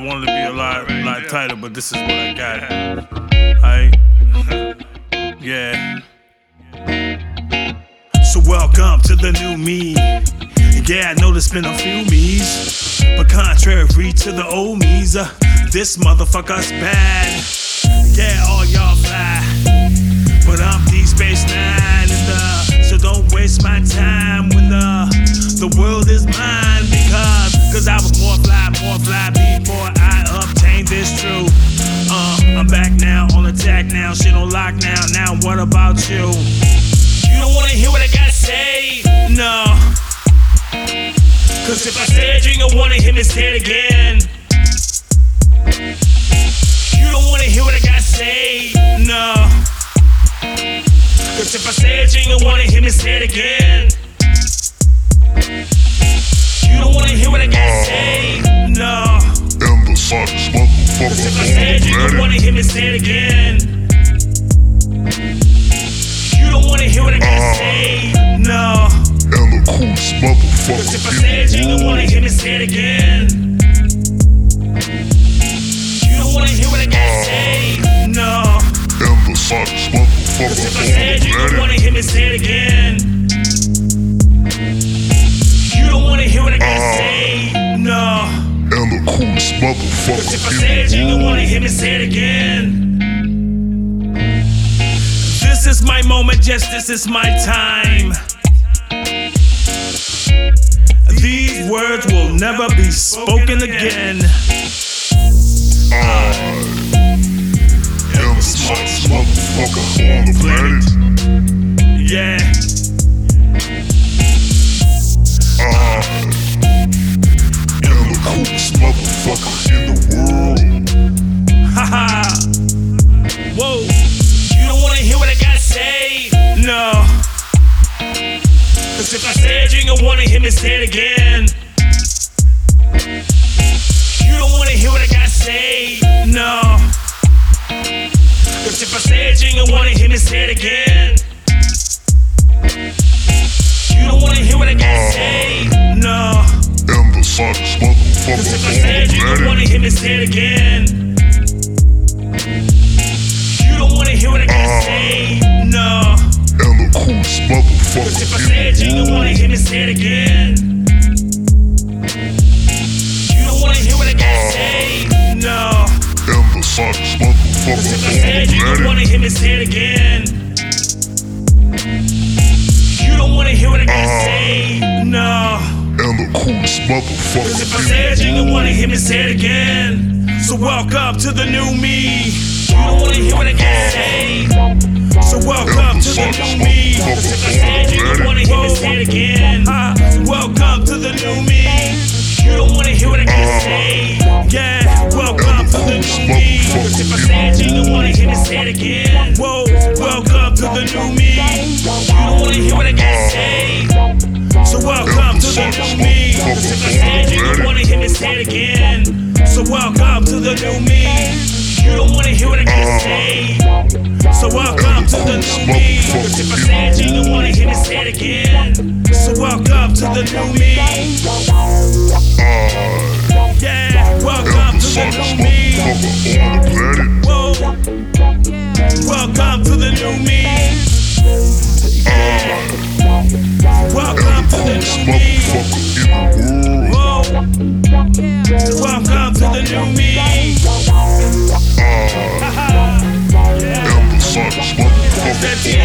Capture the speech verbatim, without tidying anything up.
wanted to be a lot, lot tighter, but this is what I got. Alright? Yeah. So welcome to the new me. Yeah, I know there's been a few me's, but contrary to the old me's, uh, this motherfucker's bad. Yeah, all y'all fly, but I'm Deep Space Nine, and uh, so don't waste my time when the the world is mine, because cause I was more fly, more fly before I obtained this truth. Uh, I'm back now, on attack now, shit on lock now. Now what about you? You don't wanna hear what I gotta say? No. Cause if I said you ain't gonna wanna hear me say it again. You don't wanna hear what I gotta say? No. Cause if I said you ain't gonna wanna hear me say it again. You don't wanna hear what I gotta say? No. And the sucks, motherfucker. Cause if I said you don't wanna hear me say it again. You don't wanna hear what I gotta say? No. And the coolest motherfucker. Cause if I said you don't wanna hear me say it again. You don't wanna hear what I gotta say? No. And the sucks, motherfucker. Cause if I said you don't wanna hear me say it again. You don't wanna hear what I gotta say? No. And the coolest motherfucker. Cause if I said you don't wanna hear me say it again. This is my moment, yes, this is my time. These words will never be spoken again. I am the sucks motherfucker on the planet. Yeah. I am the coolest motherfucker in the world. Haha. Whoa. You don't wanna hear what I gotta say? No. Cause if I said you ain't gonna wanna hear me say it again. You don't wanna hear what I gotta say? No. Cause if I said you ain't gonna wanna hear me say it again. You don't wanna hear what I gotta say? No. And the sucks motherfucker. Cause if I said you don't wanna hear me say it again. You don't wanna hear what I gotta say? No. And the coolest motherfucker. Cause if I said you don't wanna hear me say it again. You don't wanna hear what I gotta say? No. And the sucks motherfucker. Cause if I said you don't wanna hear me say it again. You don't wanna hear what I gotta say? No. And the coolest motherfucker. Cause if I said you don't wanna hear me say it again. So welcome to the new me. You don't wanna hear what I gotta say. So welcome to the new me. Cause if I said you don't wanna hear me say it again. uh, Welcome to the new me. You don't wanna hear what I gotta say. Yeah, welcome to the new me. Cause if I said you don't wanna hear me say it again. Whoa, welcome to the new me. You don't wanna hear what I gotta say. So welcome to the new me. Cause if I said you don't wanna hear me say it again. So welcome to the new me. You don't wanna hear what I gotta say. So welcome to the new me. Cause if I said you don't wanna hear me say it again. So welcome to the new me. Yeah, welcome to the new me. Whoa, welcome to the new me. Yeah, welcome to the new me. Whoa, welcome to the new me. Haha, yeah. That's the